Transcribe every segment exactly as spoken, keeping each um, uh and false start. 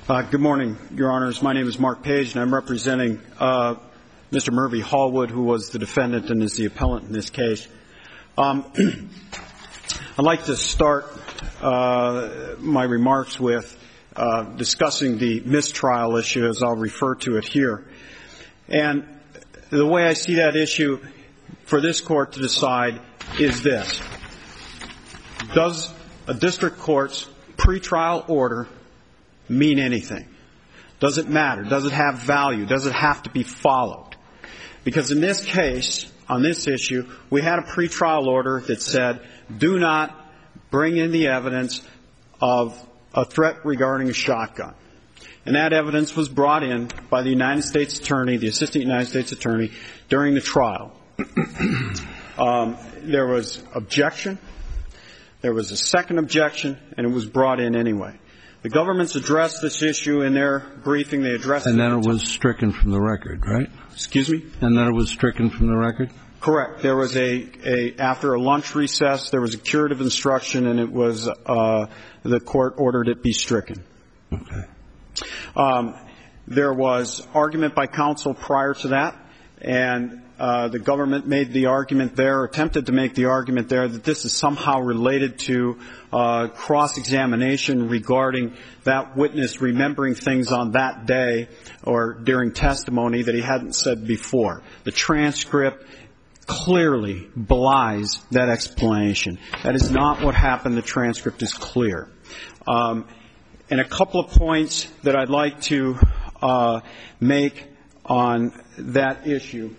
Uh, good morning, Your Honors. My name is Mark Page, and I'm representing uh, Mister Murphy Hallwood, who was the defendant and is the appellant in this case. Um, I'd like to start uh, my remarks with uh, discussing the mistrial issue, as I'll refer to it here. And the way I see that issue for this court to decide is this. Does a district court's pretrial order mean anything? Does it matter? Does it have value? Does it have to be followed? Because in this case, on this issue, we had a pretrial order that said, do not bring in the evidence of a threat regarding a shotgun. And that evidence was brought in by the United States Attorney, the Assistant United States Attorney, during the trial. um, there was objection. There was a second objection, and it was brought in anyway. The government's addressed this issue in their briefing. They addressed it. And then it was stricken from the record, right? Excuse me? And then it was stricken from the record? Correct. There was a, a after a lunch recess, there was a curative instruction, and it was, uh, the court ordered it be stricken. Okay. Um, there was argument by counsel prior to that, and uh, the government made the argument there, attempted to make the argument there, that this is somehow related to uh, cross-examination regarding that witness remembering things on that day or during testimony that he hadn't said before. The transcript clearly belies that explanation. That is not what happened. The transcript is clear. Um, and a couple of points that I'd like to uh, make on that issue.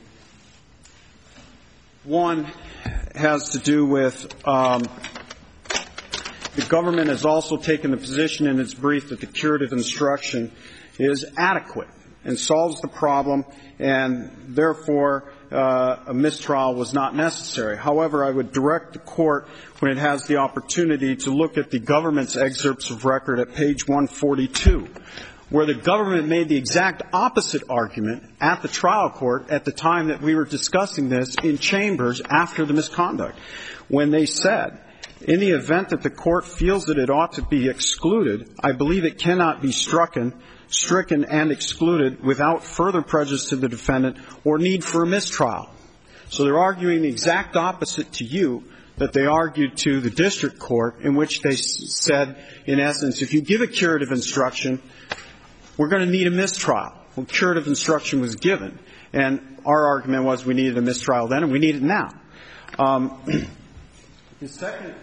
One has to do with um, the government has also taken the position in its brief that the curative instruction is adequate and solves the problem, and therefore uh, a mistrial was not necessary. However, I would direct the court, when it has the opportunity, to look at the government's excerpts of record at page one forty-two, where the government made the exact opposite argument at the trial court at the time that we were discussing this in chambers after the misconduct, when they said, in the event that the court feels that it ought to be excluded, I believe it cannot be stricken, stricken and excluded without further prejudice to the defendant or need for a mistrial. So they're arguing the exact opposite to you that they argued to the district court, in which they said, in essence, if you give a curative instruction, we're going to need a mistrial. Well, curative instruction was given, and our argument was we needed a mistrial then, and we need it now. Um, the second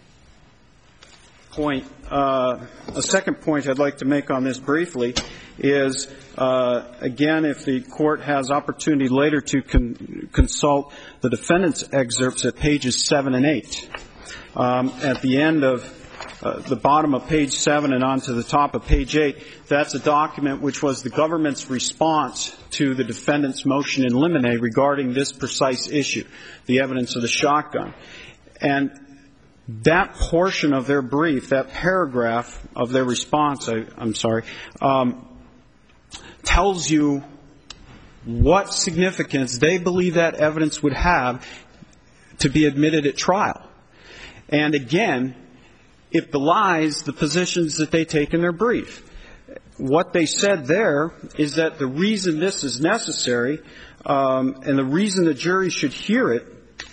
point, uh, a second point I'd like to make on this briefly is, uh, again, if the court has opportunity later to con- consult the defendant's excerpts at pages seven and eight. Um, at the end of Uh, the bottom of page seven and on to the top of page eight, that's a document which was the government's response to the defendant's motion in limine regarding this precise issue, the evidence of the shotgun. And that portion of their brief, that paragraph of their response, I, I'm sorry, um, tells you what significance they believe that evidence would have to be admitted at trial. And again, it belies the positions that they take in their brief. What they said there is that the reason this is necessary, um, and the reason the jury should hear it,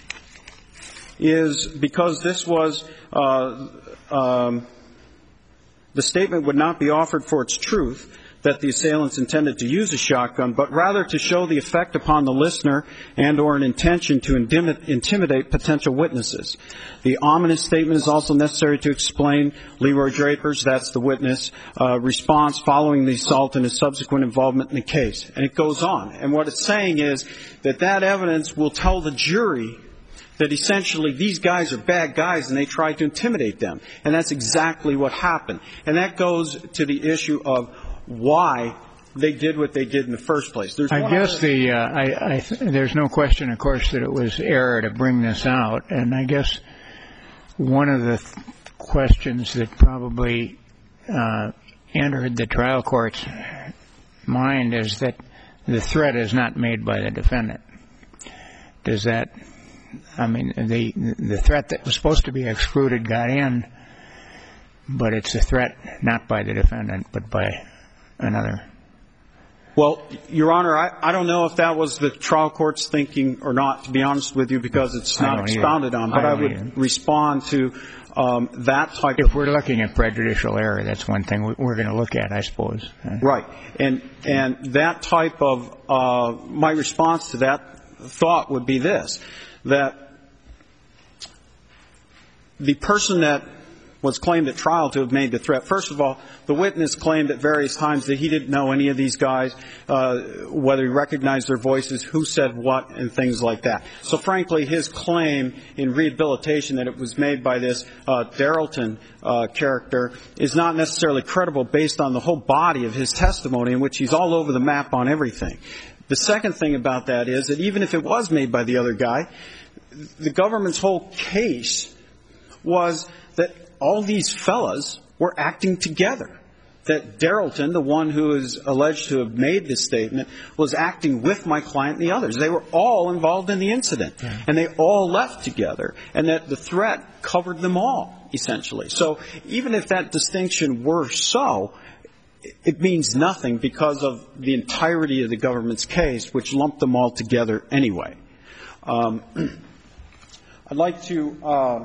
is because this was, uh, um, the statement would not be offered for its truth, that the assailants intended to use a shotgun, but rather to show the effect upon the listener and or an intention to intimidate potential witnesses. The ominous statement is also necessary to explain Leroy Draper's, that's the witness, uh, response following the assault and his subsequent involvement in the case. And it goes on. And what it's saying is that that evidence will tell the jury that essentially these guys are bad guys and they tried to intimidate them. And that's exactly what happened. And that goes to the issue of why they did what they did in the first place. There's I guess other... the uh, I, I th- there's no question, of course, that it was error to bring this out, and I guess one of the th- questions that probably uh, entered the trial court's mind is that the threat is not made by the defendant. Does that? I mean, the the threat that was supposed to be excluded got in, but it's a threat not by the defendant, but by another. Well, Your Honor, I, I don't know if that was the trial court's thinking or not, to be honest with you, because it's not expounded on. But I, I would either. respond to um, that type if of... If we're looking at prejudicial error, that's one thing we're going to look at, I suppose. Right. And, and that type of... Uh, my response to that thought would be this, that the person that was claimed at trial to have made the threat. First of all, the witness claimed at various times that he didn't know any of these guys, uh, whether he recognized their voices, who said what, and things like that. So frankly, his claim in rehabilitation that it was made by this uh, Darrellton uh, character is not necessarily credible based on the whole body of his testimony, in which he's all over the map on everything. The second thing about that is that even if it was made by the other guy, the government's whole case was that all these fellas were acting together. That Darrellton, the one who is alleged to have made this statement, was acting with my client and the others. They were all involved in the incident. Yeah. And they all left together. And that the threat covered them all, essentially. So even if that distinction were so, it means nothing because of the entirety of the government's case, which lumped them all together anyway. Um, I'd like to... Uh,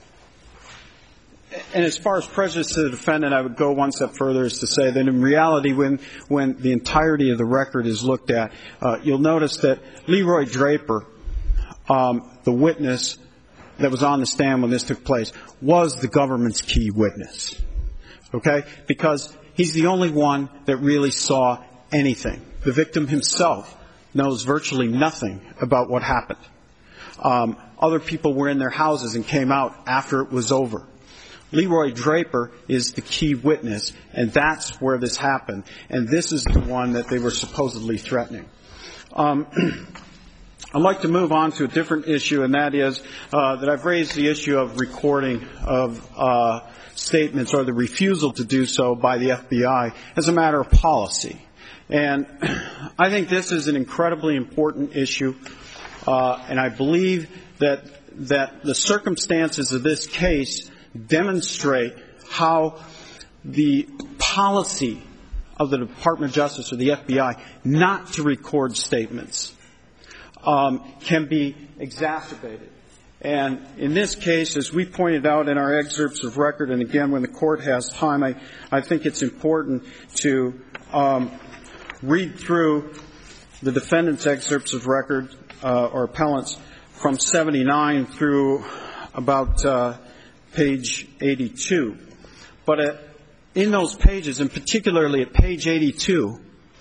And as far as prejudice to the defendant, I would go one step further as to say that in reality, when when the entirety of the record is looked at, uh, you'll notice that Leroy Draper, um, the witness that was on the stand when this took place, was the government's key witness. Okay? Because he's the only one that really saw anything. The victim himself knows virtually nothing about what happened. Um, other people were in their houses and came out after it was over. Leroy Draper is the key witness, and that's where this happened. And this is the one that they were supposedly threatening. Um, I'd like to move on to a different issue, and that is uh, that I've raised the issue of recording of uh, statements or the refusal to do so by the F B I as a matter of policy. And I think this is an incredibly important issue, uh, and I believe that that the circumstances of this case demonstrate how the policy of the Department of Justice or the F B I not to record statements um, can be exacerbated. And in this case, as we pointed out in our excerpts of record, and again, when the court has time, I, I think it's important to um, read through the defendant's excerpts of record uh, or appellants from seventy-nine through about uh, page eighty-two. But at, in those pages, and particularly at page eighty-two,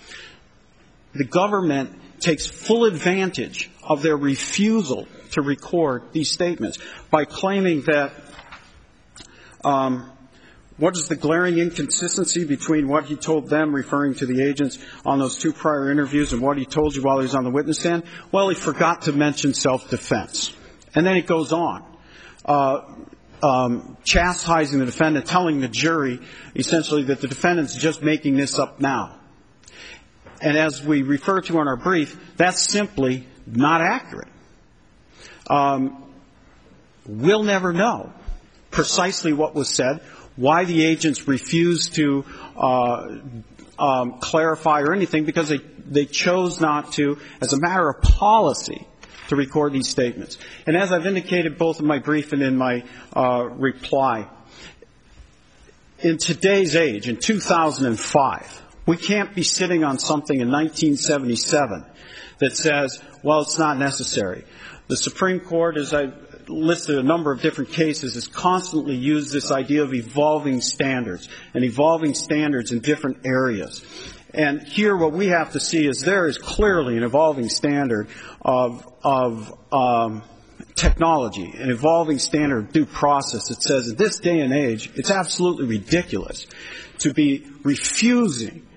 the government takes full advantage of their refusal to record these statements by claiming that um, what is the glaring inconsistency between what he told them, referring to the agents on those two prior interviews, and what he told you while he was on the witness stand? Well, he forgot to mention self-defense. And then it goes on. Uh, Um, chastising the defendant, telling the jury essentially that the defendant's just making this up now. And as we refer to in our brief, that's simply not accurate. Um, we'll never know precisely what was said, why the agents refused to uh, um, clarify or anything, because they, they chose not to, as a matter of policy, to record these statements. And as I've indicated both in my brief and in my uh, reply, in today's age, in two thousand five, we can't be sitting on something in nineteen seventy-seven that says, well, it's not necessary. The Supreme Court, as I've listed a number of different cases, has constantly used this idea of evolving standards and evolving standards in different areas. And here what we have to see is there is clearly an evolving standard of, of um, technology, an evolving standard of due process that says in this day and age, it's absolutely ridiculous to be refusing,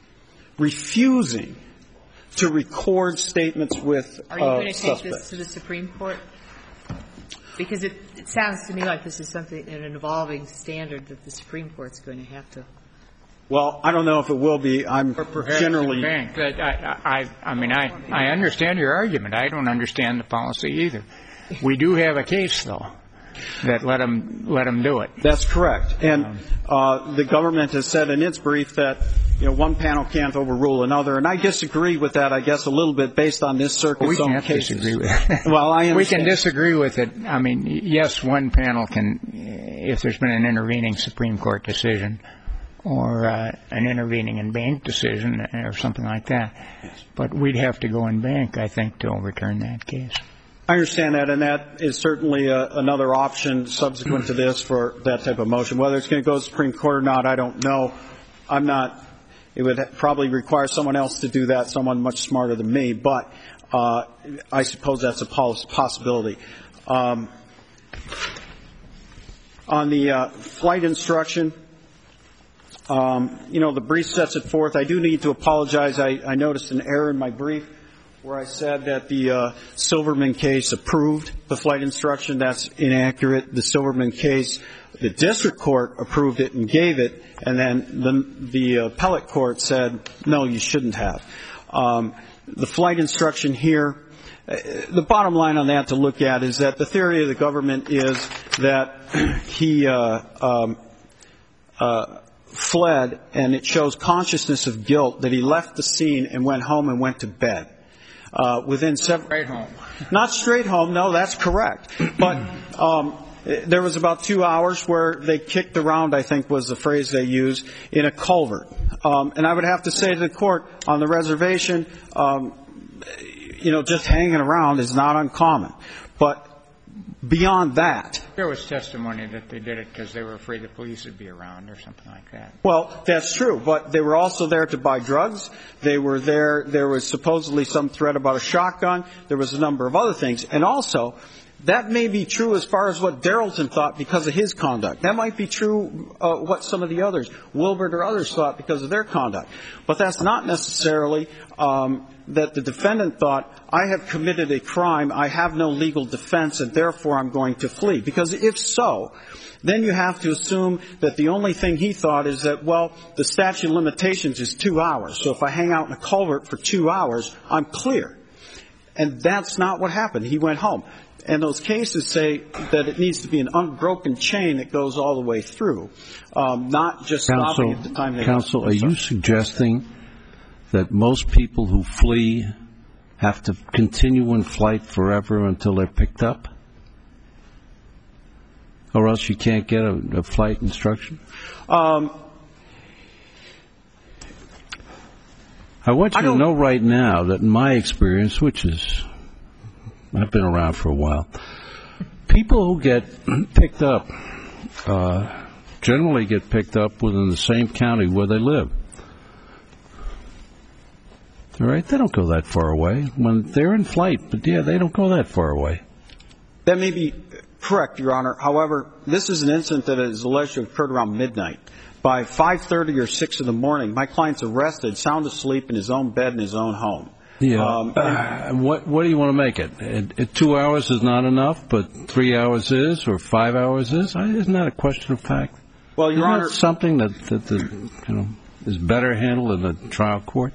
refusing to record statements with uh, Are you going to take suspects. this to the Supreme Court? Because it, it sounds to me like this is something, an evolving standard that the Supreme Court's going to have to. Well, I don't know if it will be. I'm or perhaps generally. The bank. I, I, I mean, I, I understand your argument. I don't understand the policy either. We do have a case, though. that let him let him do it. That's correct. And uh, the government has said in its brief that, you know, one panel can't overrule another, and I disagree with that, I guess, a little bit based on this circuit's own cases. We can't disagree with it. Well, I understand. We can disagree with it. I mean, yes, one panel can, if there's been an intervening Supreme Court decision or uh, an intervening en banc decision or something like that. Yes. But we'd have to go en banc, I think, to overturn that case. I understand that, and that is certainly a, another option subsequent to this for that type of motion. Whether it's going to go to the Supreme Court or not, I don't know. I'm not. It would probably require someone else to do that, someone much smarter than me, but uh, I suppose that's a possibility. Um, on the uh, flight instruction, um, you know, the brief sets it forth. I do need to apologize. I, I noticed an error in my brief where I said that the uh, Silverman case approved the flight instruction. That's inaccurate. The Silverman case, the district court approved it and gave it, and then the, the appellate court said, no, you shouldn't have. Um, the flight instruction here, uh, the bottom line on that to look at is that the theory of the government is that he uh, um, uh, fled, and it shows consciousness of guilt, that he left the scene and went home and went to bed. Uh, within several... Straight home. Not straight home, no, that's correct. But um, there was about two hours where they kicked around, I think was the phrase they used, in a culvert. Um, and I would have to say to the court, on the reservation, um, you know, just hanging around is not uncommon. But beyond that... There was testimony that they did it because they were afraid the police would be around or something like that. Well, that's true, but they were also there to buy drugs. They were there, there was supposedly some threat about a shotgun. There was a number of other things. And also, that may be true as far as what Darrellton thought because of his conduct. That might be true uh, what some of the others, Wilbert or others, thought because of their conduct. But that's not necessarily um, that the defendant thought, I have committed a crime, I have no legal defense, and therefore I'm going to flee. Because if so, then you have to assume that the only thing he thought is that, well, the statute of limitations is two hours. So if I hang out in a culvert for two hours, I'm clear. And that's not what happened. He went home. And those cases say that it needs to be an unbroken chain that goes all the way through, um, not just Counsel, stopping at the time they... Counsel, are you suggesting that most people who flee have to continue in flight forever until they're picked up? Or else you can't get a, a flight instruction? Um, I want you I to know right now that in my experience, which is, I've been around for a while, people who get picked up uh, generally get picked up within the same county where they live. All right? They don't go that far away. When they're in flight, but yeah, they don't go that far away. That may be correct, Your Honor. However, this is an incident that is alleged to have occurred around midnight. By five thirty or six in the morning, my client's arrested, sound asleep in his own bed in his own home. Yeah. Um, uh, what what do you want to make it? It, it? Two hours is not enough, but three hours is, or five hours is? Isn't that a question of fact? Well, Your Isn't Honor, that something that that the, you know is better handled in the trial court.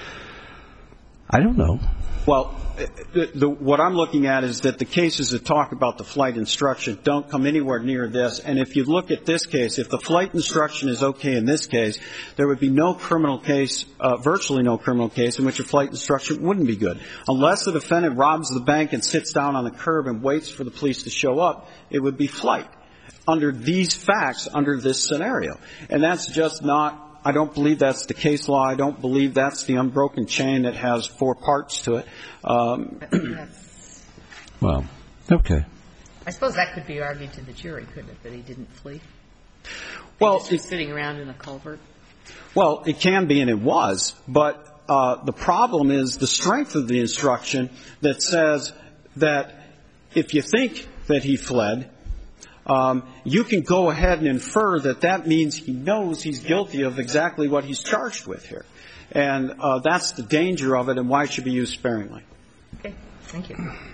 I don't know. Well, the, the, what I'm looking at is that the cases that talk about the flight instruction don't come anywhere near this. And if you look at this case, if the flight instruction is okay in this case, there would be no criminal case, uh, virtually no criminal case, in which a flight instruction wouldn't be good. Unless the defendant robs the bank and sits down on the curb and waits for the police to show up, it would be flight under these facts, under this scenario. And that's just not... I don't believe that's the case law. I don't believe that's the unbroken chain that has four parts to it. Um, well, okay. I suppose that could be argued to the jury, couldn't it, that he didn't flee? Well, he was sitting around in a culvert. Well, it can be, and it was. But uh, the problem is the strength of the instruction that says that if you think that he fled, Um, you can go ahead and infer that that means he knows he's guilty of exactly what he's charged with here. And uh, that's the danger of it and why it should be used sparingly. Okay. Thank you.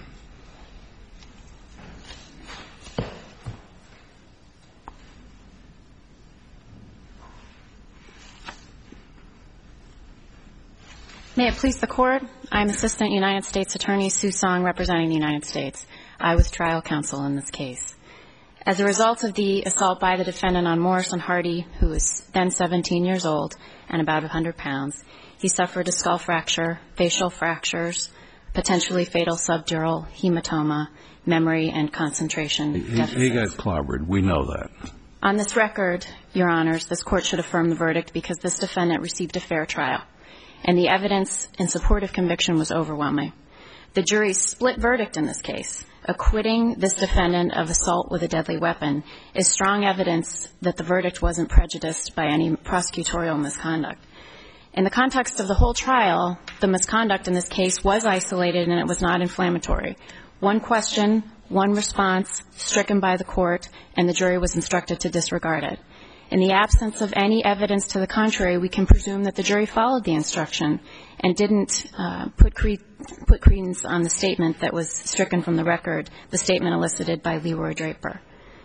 May it please the Court, I'm Assistant United States Attorney Sue Song representing the United States. I was trial counsel in this case. As a result of the assault by the defendant on Morrison Hardy, who was then seventeen years old and about one hundred pounds, he suffered a skull fracture, facial fractures, potentially fatal subdural hematoma, memory and concentration deficits. He, he got clobbered. We know that. On this record, Your Honors, this court should affirm the verdict because this defendant received a fair trial, and the evidence in support of conviction was overwhelming. The jury's split verdict in this case, acquitting this defendant of assault with a deadly weapon, is strong evidence that the verdict wasn't prejudiced by any prosecutorial misconduct. In the context of the whole trial, the misconduct in this case was isolated and it was not inflammatory. One question, one response, stricken by the court, and the jury was instructed to disregard it. In the absence of any evidence to the contrary, we can presume that the jury followed the instruction and didn't uh, put, cre- put credence on the statement that was stricken from the record, the statement elicited by Leroy Draper.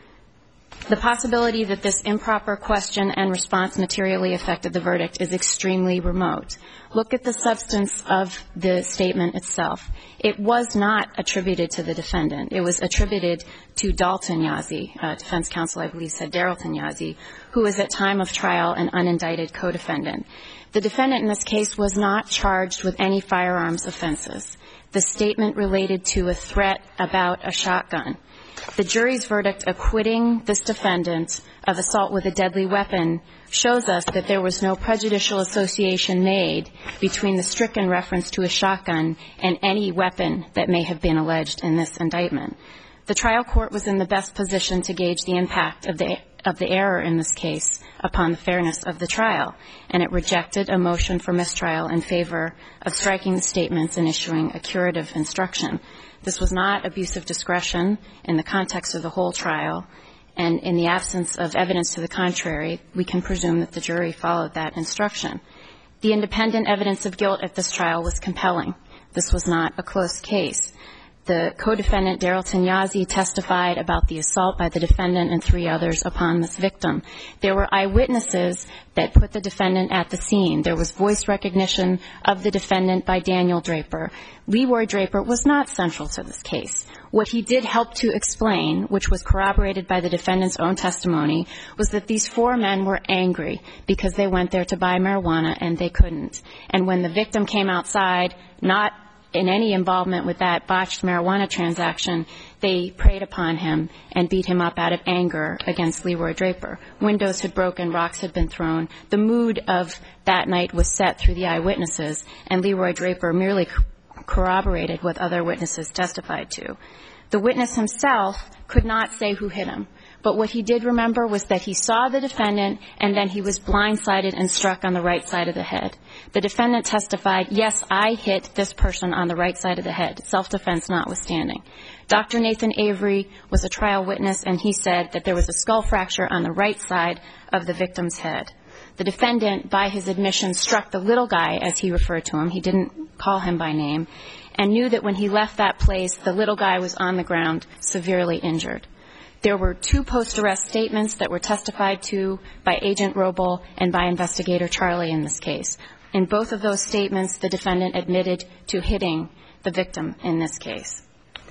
The possibility that this improper question and response materially affected the verdict is extremely remote. Look at the substance of the statement itself. It was not attributed to the defendant. It was attributed to Dalton Yazzie, uh, defense counsel, I believe, said Darrellton Yazzie, who was at time of trial an unindicted co-defendant. The defendant in this case was not charged with any firearms offenses. The statement related to a threat about a shotgun. The jury's verdict acquitting this defendant of assault with a deadly weapon shows us that there was no prejudicial association made between the stricken reference to a shotgun and any weapon that may have been alleged in this indictment. The trial court was in the best position to gauge the impact of the of the error in this case upon the fairness of the trial, and it rejected a motion for mistrial in favor of striking the statements and issuing a curative instruction. This was not abuse of discretion in the context of the whole trial, and in the absence of evidence to the contrary, we can presume that the jury followed that instruction. The independent evidence of guilt at this trial was compelling. This was not a close case. The co-defendant, Darrellton Yazzie, testified about the assault by the defendant and three others upon this victim. There were eyewitnesses that put the defendant at the scene. There was voice recognition of the defendant by Daniel Draper. Leroy Draper was not central to this case. What he did help to explain, which was corroborated by the defendant's own testimony, was that these four men were angry because they went there to buy marijuana and they couldn't. And when the victim came outside, not in any involvement with that botched marijuana transaction, they preyed upon him and beat him up out of anger against Leroy Draper. Windows had broken, rocks had been thrown. The mood of that night was set through the eyewitnesses, and Leroy Draper merely corroborated what other witnesses testified to. The witness himself could not say who hit him, but what he did remember was that he saw the defendant and then he was blindsided and struck on the right side of the head. The defendant testified, yes, I hit this person on the right side of the head, self-defense notwithstanding. Doctor Nathan Avery was a trial witness, and he said that there was a skull fracture on the right side of the victim's head. The defendant, by his admission, struck the little guy, as he referred to him. He didn't call him by name, and knew that when he left that place, the little guy was on the ground, severely injured. There were two post-arrest statements that were testified to by Agent Roble and by Investigator Charlie in this case. In both of those statements, the defendant admitted to hitting the victim in this case.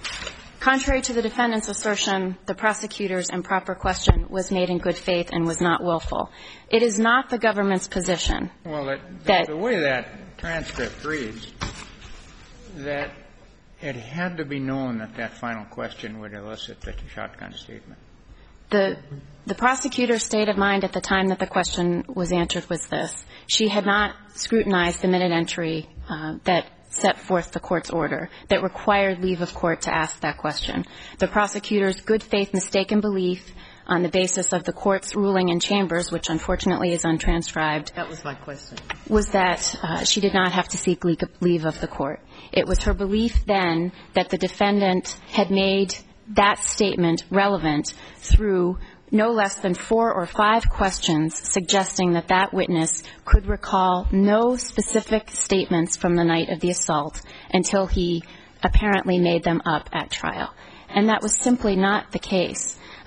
Contrary to the defendant's assertion, the prosecutor's improper question was made in good faith and was not willful. It is not the government's position. Well, that, that the way that transcript reads, that it had to be known that that final question would elicit the shotgun statement. The the prosecutor's state of mind at the time that the question was answered was this. She had not scrutinized the minute entry uh, that set forth the court's order that required leave of court to ask that question. The prosecutor's good faith mistaken belief on the basis of the court's ruling in Chambers, which unfortunately is untranscribed. That was my question. Was that uh, she did not have to seek leave of the court. It was her belief then that the defendant had made that statement relevant through no less than four or five questions suggesting that that witness could recall no specific statements from the night of the assault until he apparently made them up at trial. And that was simply not the case.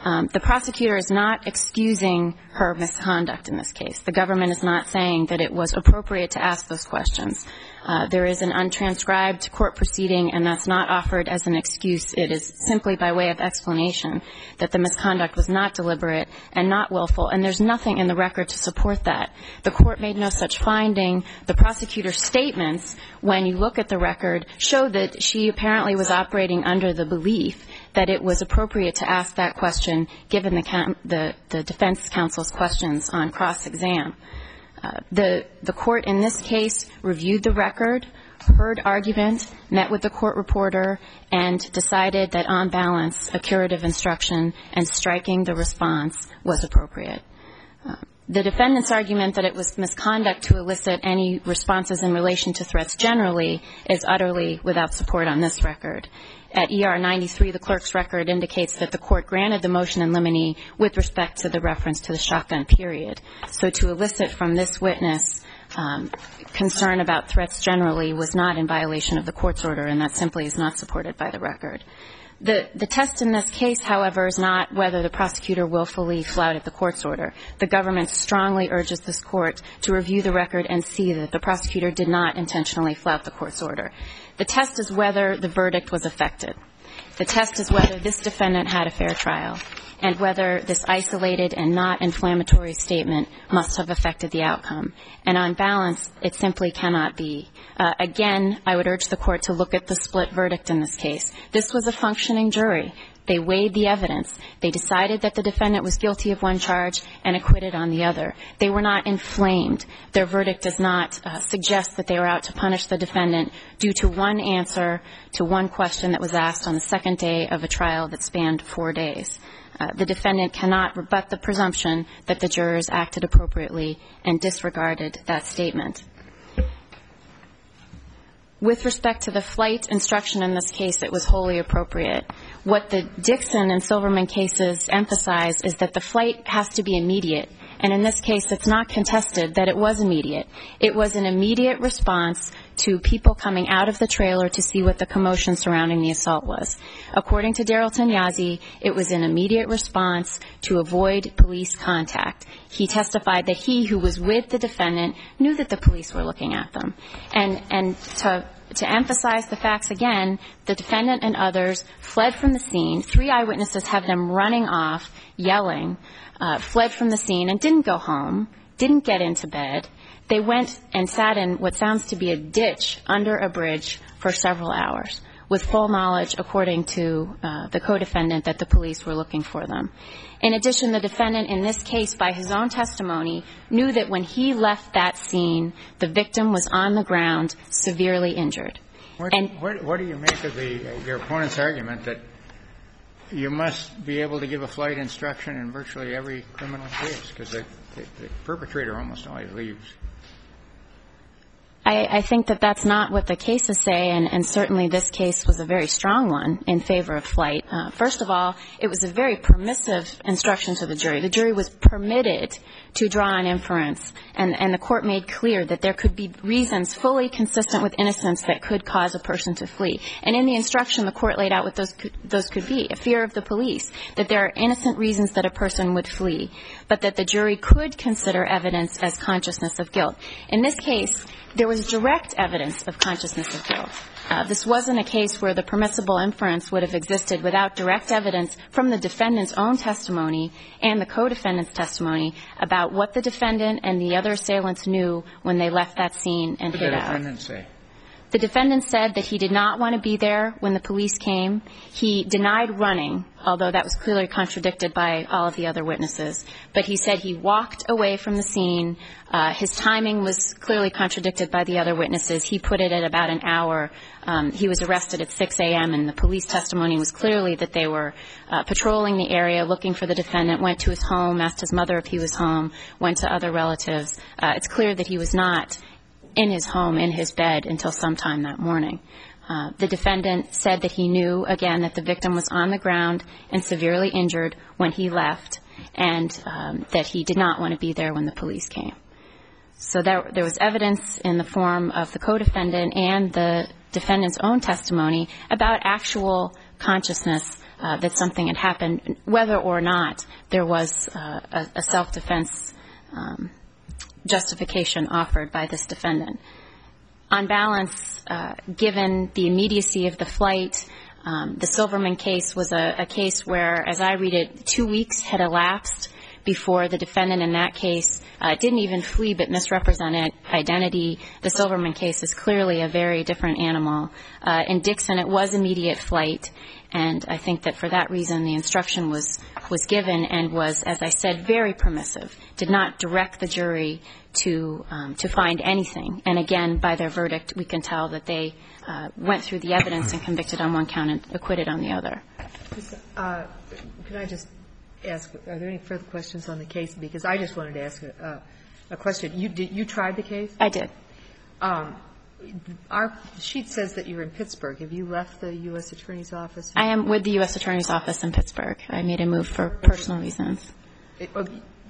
Um, the prosecutor is not excusing her misconduct in this case. The government is not saying that it was appropriate to ask those questions. Uh, there is an untranscribed court proceeding, and that's not offered as an excuse. It is simply by way of explanation that the misconduct was not deliberate and not willful, and there's nothing in the record to support that. The court made no such finding. The prosecutor's statements, when you look at the record, show that she apparently was operating under the belief that it was appropriate to ask that question given the, the, the defense counsel's questions on cross-exam. Uh, the, the court in this case reviewed the record, heard argument, met with the court reporter, and decided that on balance a curative instruction and striking the response was appropriate. Uh, the defendant's argument that it was misconduct to elicit any responses in relation to threats generally is utterly without support on this record. At E R ninety-three, the clerk's record indicates that the court granted the motion in limine with respect to the reference to the shotgun period. So to elicit from this witness um, concern about threats generally was not in violation of the court's order, and that simply is not supported by the record. The, the test in this case, however, is not whether the prosecutor willfully flouted the court's order. The government strongly urges this court to review the record and see that the prosecutor did not intentionally flout the court's order. The test is whether the verdict was affected. The test is whether this defendant had a fair trial and whether this isolated and not inflammatory statement must have affected the outcome. And on balance, it simply cannot be. Uh, again, I would urge the court to look at the split verdict in this case. This was a functioning jury. They weighed the evidence. They decided that the defendant was guilty of one charge and acquitted on the other. They were not inflamed. Their verdict does not uh, suggest that they were out to punish the defendant due to one answer to one question that was asked on the second day of a trial that spanned four days. Uh, the defendant cannot rebut the presumption that the jurors acted appropriately and disregarded that statement. With respect to the flight instruction in this case, it was wholly appropriate. What the Dixon and Silverman cases emphasize is that the flight has to be immediate. And in this case, it's not contested that it was immediate. It was an immediate response to people coming out of the trailer to see what the commotion surrounding the assault was. According to Daryl Tanyazi, it was an immediate response to avoid police contact. He testified that he, who was with the defendant, knew that the police were looking at them. And, and to, to emphasize the facts again, the defendant and others fled from the scene. Three eyewitnesses have them running off, yelling, uh, fled from the scene and didn't go home, didn't get into bed. They went and sat in what sounds to be a ditch under a bridge for several hours with full knowledge, according to uh, the co-defendant, that the police were looking for them. In addition, the defendant in this case, by his own testimony, knew that when he left that scene, the victim was on the ground, severely injured. What, and what, what do you make of the, uh, your opponent's argument that you must be able to give a flight instruction in virtually every criminal case because the, the, the perpetrator almost always leaves? I, I think that that's not what the cases say, and, and certainly this case was a very strong one in favor of flight. Uh, first of all, it was a very permissive instruction to the jury. The jury was permitted to draw an inference, and, and the court made clear that there could be reasons fully consistent with innocence that could cause a person to flee. And in the instruction, the court laid out what those could, those could be: a fear of the police, that there are innocent reasons that a person would flee, but that the jury could consider evidence as consciousness of guilt. In this case, there was direct evidence of consciousness of guilt. Uh, this wasn't a case where the permissible inference would have existed without direct evidence from the defendant's own testimony and the co-defendant's testimony about what the defendant and the other assailants knew when they left that scene and hid out. What did the defendant say? The defendant said that he did not want to be there when the police came. He denied running, although that was clearly contradicted by all of the other witnesses. But he said he walked away from the scene. Uh, his timing was clearly contradicted by the other witnesses. He put it at about an hour. Um, he was arrested at six a.m., and the police testimony was clearly that they were uh, patrolling the area, looking for the defendant, went to his home, asked his mother if he was home, went to other relatives. Uh, it's clear that he was not in his home, in his bed, until sometime that morning. Uh, the defendant said that he knew, again, that the victim was on the ground and severely injured when he left, and um, that he did not want to be there when the police came. So there, there was evidence in the form of the co-defendant and the defendant's own testimony about actual consciousness uh, that something had happened, whether or not there was uh, a, a self-defense um, justification offered by this defendant. On balance, uh, given the immediacy of the flight, um, the Silverman case was a, a case where, as I read it, two weeks had elapsed before the defendant in that case uh, didn't even flee but misrepresented identity. The Silverman case is clearly a very different animal. Uh, in Dixon, it was immediate flight, and I think that for that reason the instruction was, was given and was, as I said, very permissive, did not direct the jury to um, to find anything. And again, by their verdict, we can tell that they uh, went through the evidence and convicted on one count and acquitted on the other. Uh, can I just ask, are there any further questions on the case? Because I just wanted to ask a, uh, a question. You did, you tried the case? I did. Um, our sheet says that you're in Pittsburgh. Have you left the U S Attorney's Office? I am with the U S Attorney's Office in Pittsburgh. I made a move for personal reasons. It, uh,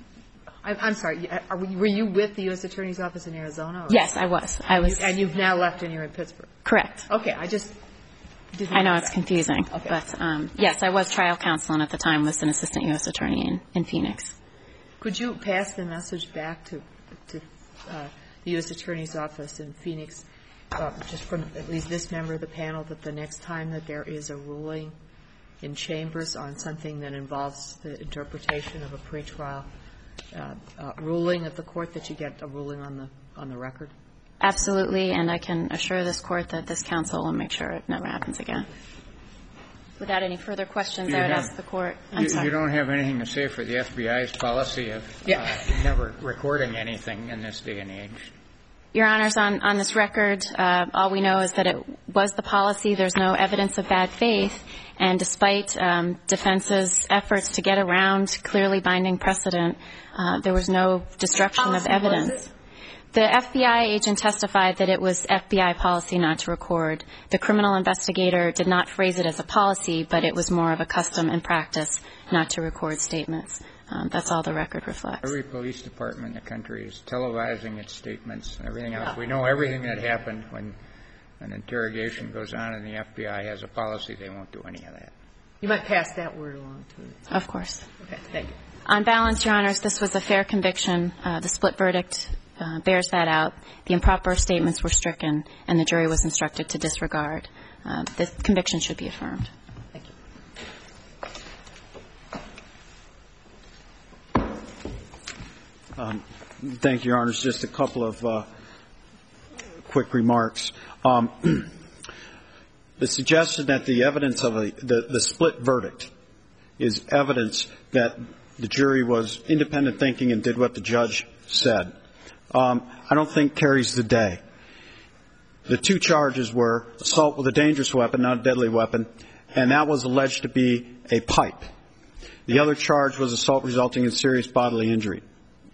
I, I'm sorry. Are, were you with the U S Attorney's Office in Arizona? Or? Yes, I was. I was. And you've now left and you're in Pittsburgh? Correct. Okay. I just didn't I know know it's that. confusing. Okay. But, um, yes, I was trial counsel and at the time was an assistant U S attorney in, in Phoenix. Could you pass the message back to, to uh, the U S Attorney's Office in Phoenix, uh, just from at least this member of the panel, that the next time that there is a ruling in chambers on something that involves the interpretation of a pretrial uh, uh, ruling of the court, that you get a ruling on the on the record? Absolutely, and I can assure this court that this counsel will make sure it never happens again. Without any further questions, You I would have, ask the court. I'm you, sorry. you don't have anything to say for the F B I's policy of Yeah. uh, never recording anything in this day and age? Your Honors, on, on this record, uh, all we know is that it was the policy. There's no evidence of bad faith. And despite um, defense's efforts to get around clearly binding precedent, uh, there was no destruction of evidence. The F B I agent testified that it was F B I policy not to record. The criminal investigator did not phrase it as a policy, but it was more of a custom and practice not to record statements. Um, that's all the record reflects. Every police department in the country is televising its statements and everything else. We know everything that happened when an interrogation goes on and the F B I has a policy. They won't do any of that. You might pass that word along to it. Of course. Okay. Thank you. On balance, Your Honors, this was a fair conviction. Uh, the split verdict uh, bears that out. The improper statements were stricken, and the jury was instructed to disregard. Uh, the conviction should be affirmed. Thank you. Um, thank you, Your Honors. Just a couple of uh, quick remarks. Um, the suggestion that the evidence of a, the, the split verdict is evidence that the jury was independent thinking and did what the judge said, um, I don't think carries the day. The two charges were assault with a dangerous weapon, not a deadly weapon, and that was alleged to be a pipe. The other charge was assault resulting in serious bodily injury,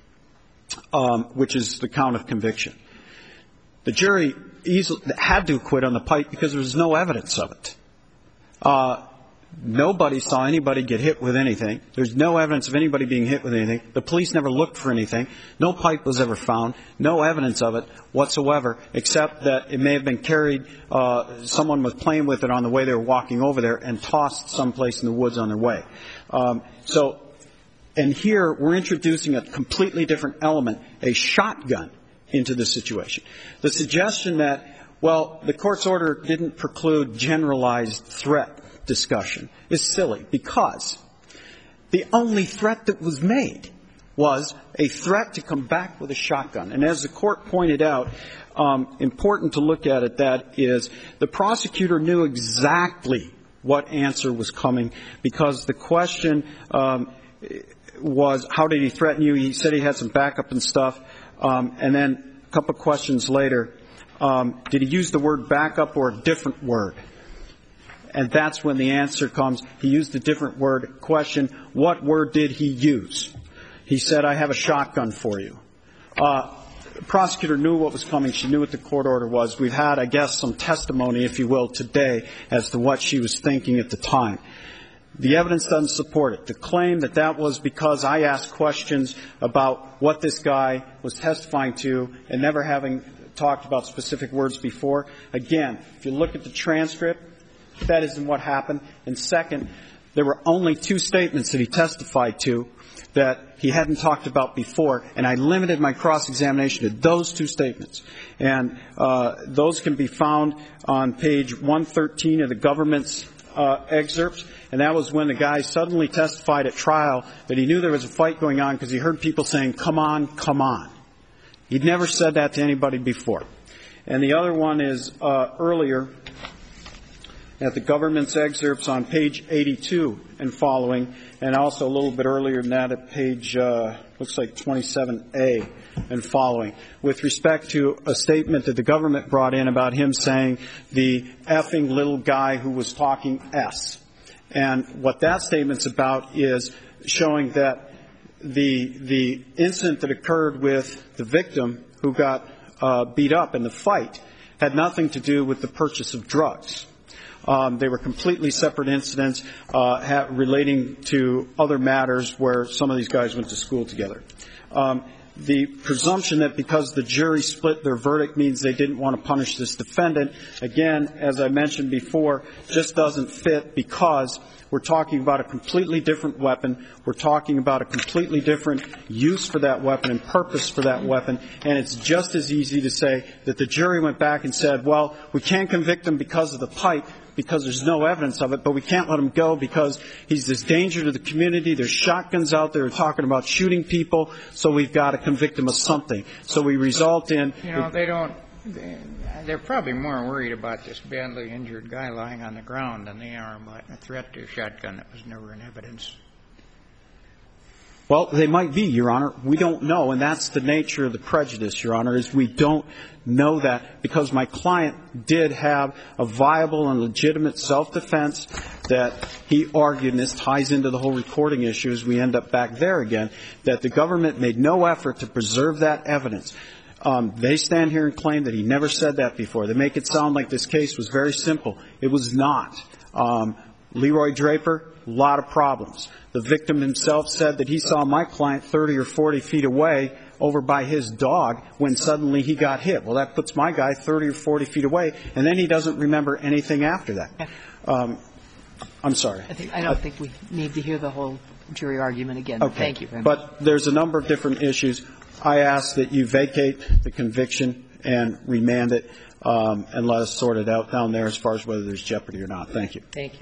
um, which is the count of conviction. The jury easily had to acquit on the pipe because there was no evidence of it. Uh, nobody saw anybody get hit with anything. There's no evidence of anybody being hit with anything. The police never looked for anything. No pipe was ever found. No evidence of it whatsoever, except that it may have been carried, uh, someone was playing with it on the way they were walking over there and tossed someplace in the woods on their way. Um, so, and here we're introducing a completely different element, a shotgun, into the situation. The suggestion that, well, the court's order didn't preclude generalized threat discussion is silly, because the only threat that was made was a threat to come back with a shotgun. And as the court pointed out, um, important to look at it, that is, the prosecutor knew exactly what answer was coming, because the question um, was, how did he threaten you? He said he had some backup and stuff. Um, and then a couple of questions later, um, did he use the word backup or a different word? And that's when the answer comes. He used a different word. Question, what word did he use? He said, I have a shotgun for you. Uh, the prosecutor knew what was coming. She knew what the court order was. We've had, I guess, some testimony, if you will, today as to what she was thinking at the time. The evidence doesn't support it. The claim that that was because I asked questions about what this guy was testifying to and never having talked about specific words before. Again, if you look at the transcript, that isn't what happened. And second, there were only two statements that he testified to that he hadn't talked about before, and I limited my cross-examination to those two statements. And uh, those can be found on page one thirteen of the government's uh, excerpts, and that was when the guy suddenly testified at trial that he knew there was a fight going on because he heard people saying, "Come on, come on." He'd never said that to anybody before. And the other one is uh, earlier at the government's excerpts on page eighty-two and following, and also a little bit earlier than that at page, uh, looks like twenty-seven A and following, with respect to a statement that the government brought in about him saying the effing little guy who was talking S. And what that statement's about is showing that the the incident that occurred with the victim who got uh, beat up in the fight had nothing to do with the purchase of drugs. Um, they were completely separate incidents uh, ha- relating to other matters where some of these guys went to school together. Um, the presumption that because the jury split their verdict means they didn't want to punish this defendant, again, as I mentioned before, just doesn't fit because we're talking about a completely different weapon. We're talking about a completely different use for that weapon and purpose for that weapon. And it's just as easy to say that the jury went back and said, well, we can't convict him because of the pipe, because there's no evidence of it, but we can't let him go because he's this danger to the community. There's shotguns out there talking about shooting people, so we've got to convict him of something. So we result in... You know, they don't... They're probably more worried about this badly injured guy lying on the ground than they are about a threat to a shotgun that was never in evidence. Well, they might be, Your Honor. We don't know, and that's the nature of the prejudice, Your Honor, is we don't know that because my client did have a viable and legitimate self-defense that he argued, and this ties into the whole recording issue as we end up back there again, that the government made no effort to preserve that evidence. Um, they stand here and claim that he never said that before. They make it sound like this case was very simple. It was not. Um, Leroy Draper, a lot of problems. The victim himself said that he saw my client thirty or forty feet away over by his dog when suddenly he got hit. Well, that puts my guy thirty or forty feet away, and then he doesn't remember anything after that. Um, I'm sorry. I, think, I don't uh, think we need to hear the whole jury argument again. Okay. Thank you very much. But there's a number of different issues. I ask that you vacate the conviction and remand it um, and let us sort it out down there as far as whether there's jeopardy or not. Thank you. Thank you.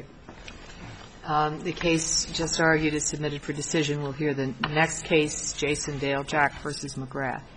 Um, the case just argued is submitted for decision. We'll hear the next case, Jason Dale Jack versus McGrath.